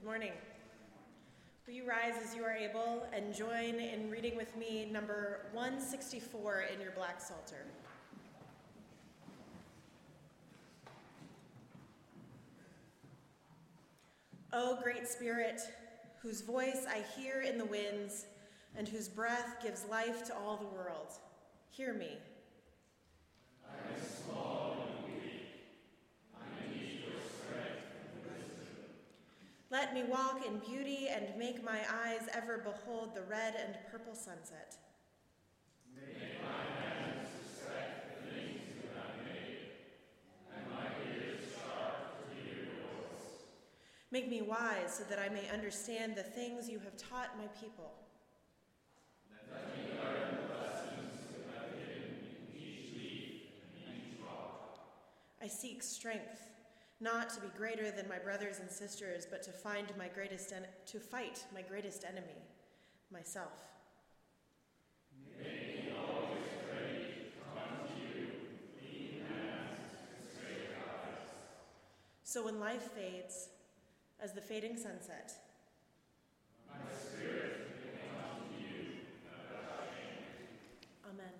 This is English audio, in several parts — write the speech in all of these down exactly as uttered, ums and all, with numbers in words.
Morning. Will you rise as you are able and join in reading with me number one sixty-four in your Black Psalter. O great Spirit, whose voice I hear in the winds and whose breath gives life to all the world, hear me. I am small and weak. I need your strength and wisdom. Let me walk in beauty and make my eyes ever behold the red and purple sunset. Make my hands suspect the things you have made, and my ears sharp to hear your voice. Make me wise so that I may understand the things you have taught my people. Let me learn the lessons you have hidden in each leaf and each rock. I seek strength, not to be greater than my brothers and sisters, but to find my greatest en- to fight my greatest enemy, myself. Make me always ready to come to you, clean hands and straight eyes. So when life fades, as the fading sunset, My spirit may come to you without shame. Amen.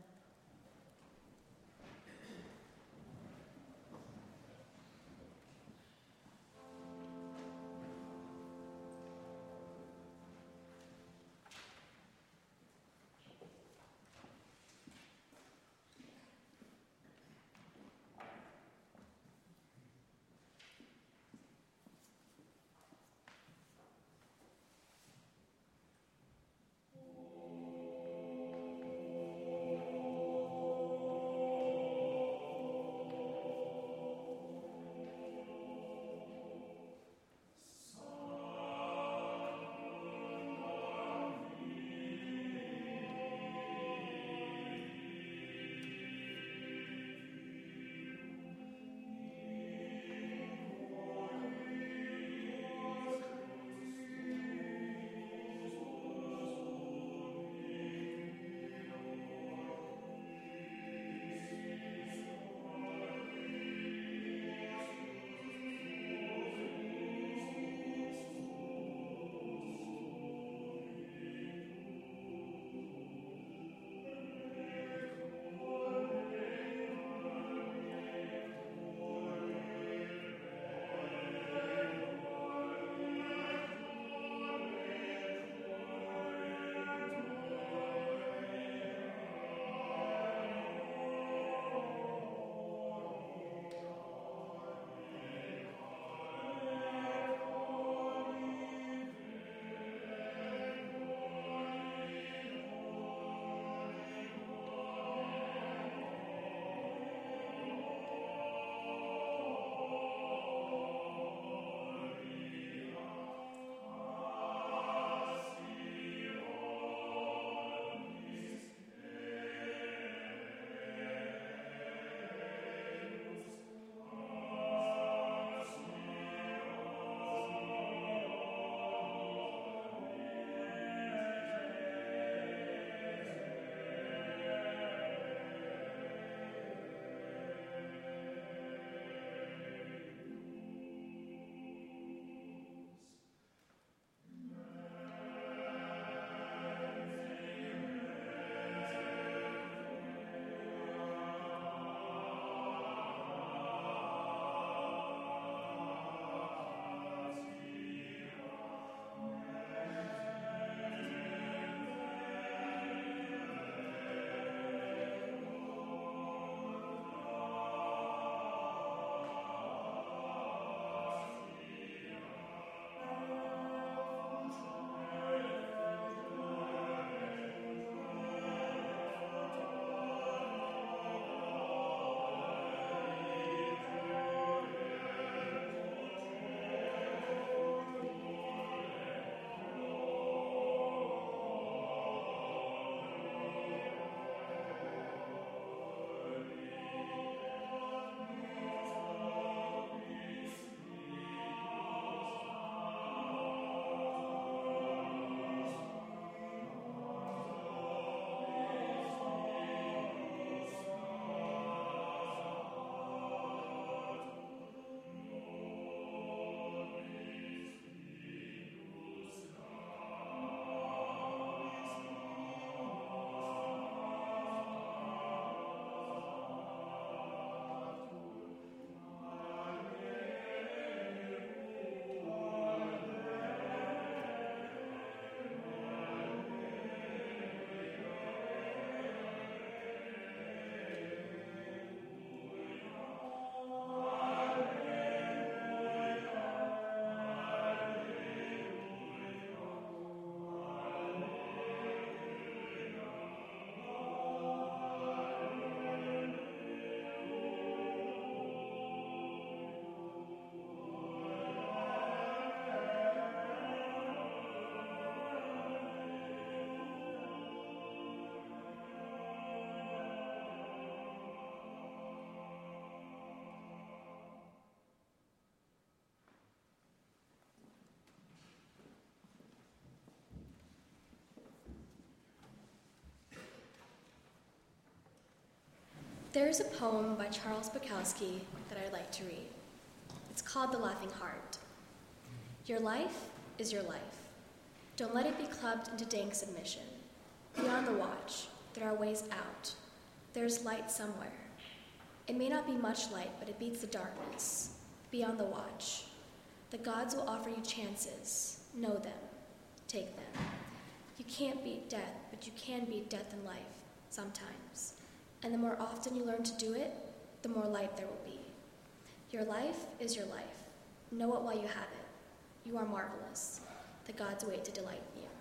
There is a poem by Charles Bukowski that I'd like to read. It's called The Laughing Heart. Your life is your life. Don't let it be clubbed into dank submission. Beyond the watch, there are ways out. There's light somewhere. It may not be much light, but it beats the darkness. Beyond the watch. The gods will offer you chances. Know them. Take them. You can't beat death, but you can beat death in life, sometimes. And the more often you learn to do it, the more light there will be. Your life is your life. Know it while you have it. You are marvelous. The gods wait to delight in you.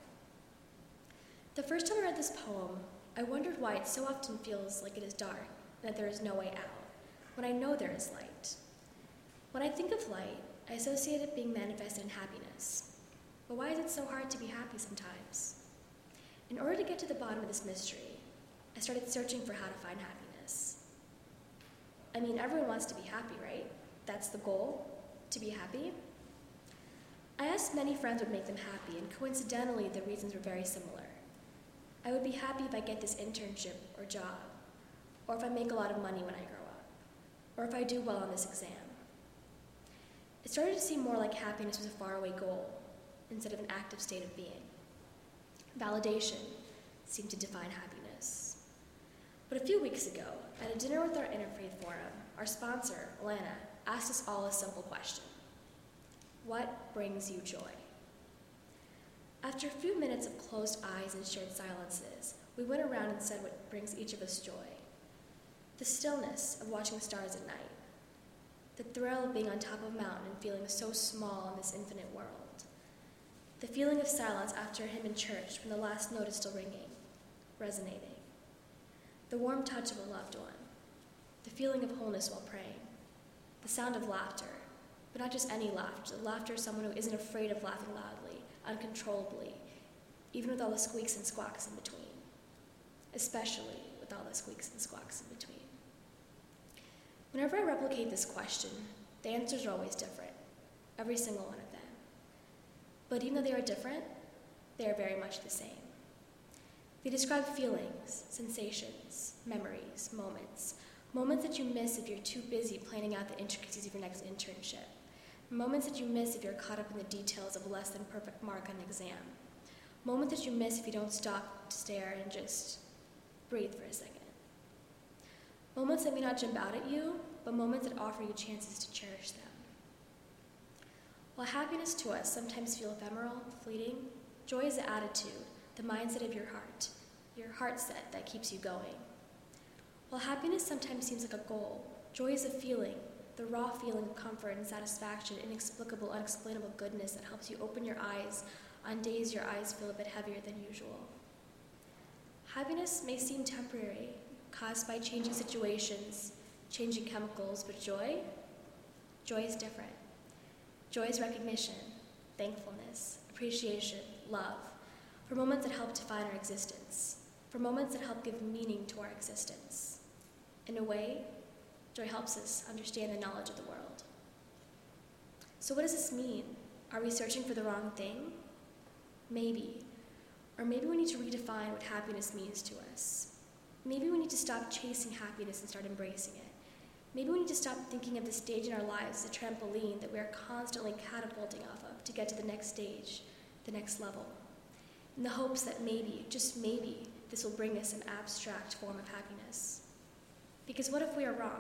The first time I read this poem, I wondered why it so often feels like it is dark and that there is no way out, when I know there is light. When I think of light, I associate it being manifested in happiness. But why is it so hard to be happy sometimes? In order to get to the bottom of this mystery, I started searching for how to find happiness. I mean, everyone wants to be happy, right? That's the goal, to be happy. I asked many friends what would make them happy, and coincidentally, the reasons were very similar. I would be happy if I get this internship or job, or if I make a lot of money when I grow up, or if I do well on this exam. It started to seem more like happiness was a faraway goal, instead of an active state of being. Validation seemed to define happiness. But a few weeks ago, at a dinner with our Interfaith Forum, our sponsor, Alana, asked us all a simple question. What brings you joy? After a few minutes of closed eyes and shared silences, we went around and said what brings each of us joy. The stillness of watching the stars at night. The thrill of being on top of a mountain and feeling so small in this infinite world. The feeling of silence after a hymn in church when the last note is still ringing, resonating. The warm touch of a loved one. The feeling of wholeness while praying. The sound of laughter, but not just any laughter, the laughter of someone who isn't afraid of laughing loudly, uncontrollably, even with all the squeaks and squawks in between. Especially with all the squeaks and squawks in between. Whenever I replicate this question, the answers are always different, every single one of them. But even though they are different, they are very much the same. They describe feelings, sensations, memories, moments, moments that you miss if you're too busy planning out the intricacies of your next internship, moments that you miss if you're caught up in the details of a less than perfect mark on an exam, moments that you miss if you don't stop to stare and just breathe for a second. Moments that may not jump out at you, but moments that offer you chances to cherish them. While happiness to us sometimes feels ephemeral, fleeting, joy is the attitude, the mindset of your heart, your heart set that keeps you going. While happiness sometimes seems like a goal, joy is a feeling, the raw feeling of comfort and satisfaction, inexplicable, unexplainable goodness that helps you open your eyes on days your eyes feel a bit heavier than usual. Happiness may seem temporary, caused by changing situations, changing chemicals, but joy? Joy is different. Joy is recognition, thankfulness, appreciation, love, for moments that help define our existence, for moments that help give meaning to our existence. In a way, joy helps us understand the knowledge of the world. So what does this mean? Are we searching for the wrong thing? Maybe. Or maybe we need to redefine what happiness means to us. Maybe we need to stop chasing happiness and start embracing it. Maybe we need to stop thinking of this stage in our lives as a trampoline that we are constantly catapulting off of to get to the next stage, the next level, in the hopes that maybe, just maybe, this will bring us some abstract form of happiness. Because what if we are wrong?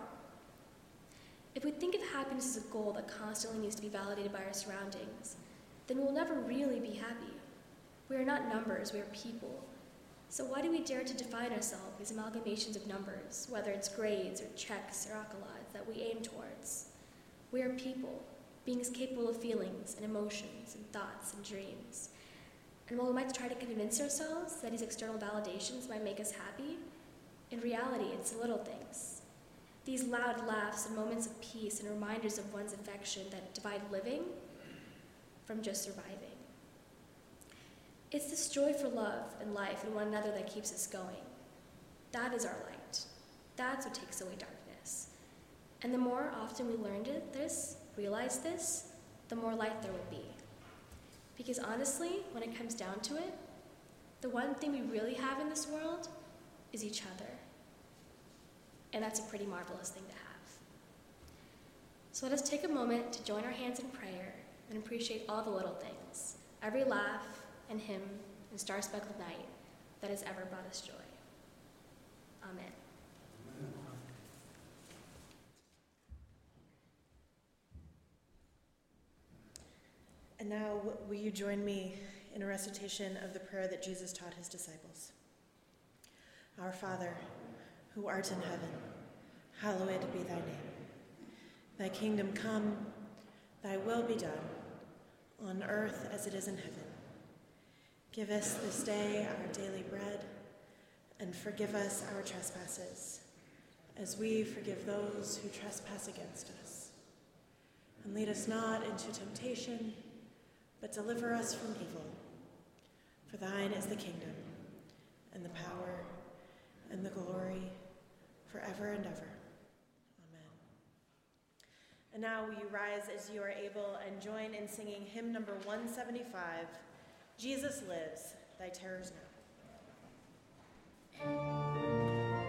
If we think of happiness as a goal that constantly needs to be validated by our surroundings, then we'll never really be happy. We are not numbers, we are people. So why do we dare to define ourselves as amalgamations of numbers, whether it's grades or checks or accolades that we aim towards? We are people, beings capable of feelings and emotions and thoughts and dreams. And while we might try to convince ourselves that these external validations might make us happy, in reality it's the little things. These loud laughs and moments of peace and reminders of one's affection that divide living from just surviving. It's this joy for love and life and one another that keeps us going. That is our light. That's what takes away darkness. And the more often we learn this, realize this, the more light there will be. Because honestly, when it comes down to it, the one thing we really have in this world is each other. and that's a pretty marvelous thing to have. So let us take a moment to join our hands in prayer and appreciate all the little things, every laugh and hymn and star-speckled night that has ever brought us joy. Amen. And now, will you join me in a recitation of the prayer that Jesus taught his disciples? Our Father, who art in heaven, hallowed be thy name. Thy kingdom come, thy will be done, on earth as it is in heaven. Give us this day our daily bread, and forgive us our trespasses, as we forgive those who trespass against us. And lead us not into temptation, but deliver us from evil. For thine is the kingdom, and the power, and the glory, forever and ever. Amen. And now will you rise as you are able and join in singing hymn number one seventy-five, Jesus Lives, Thy Terrors Know.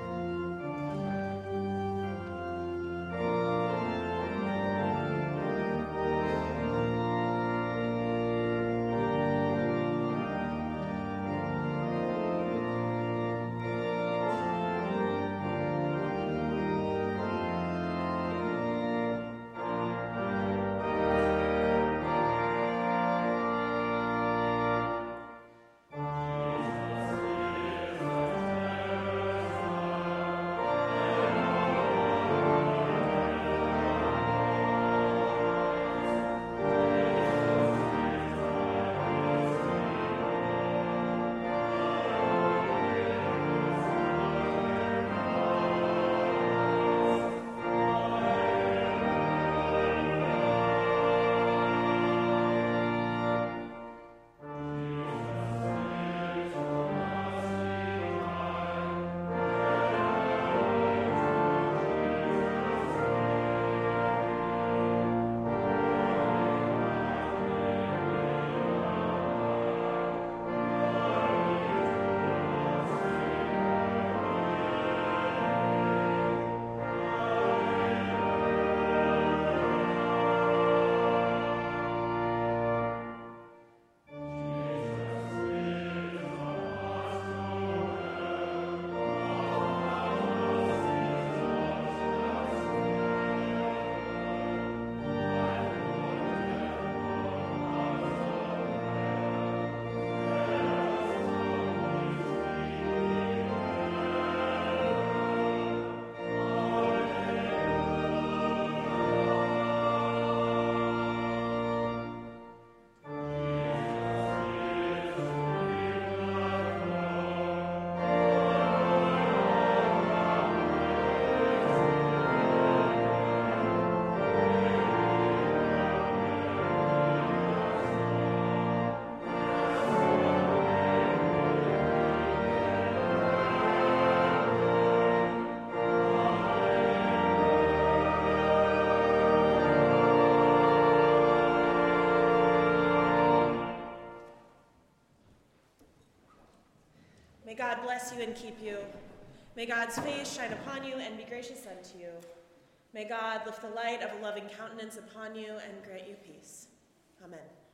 May God bless you and keep you. May God's face shine upon you and be gracious unto you. May God lift the light of a loving countenance upon you and grant you peace. Amen.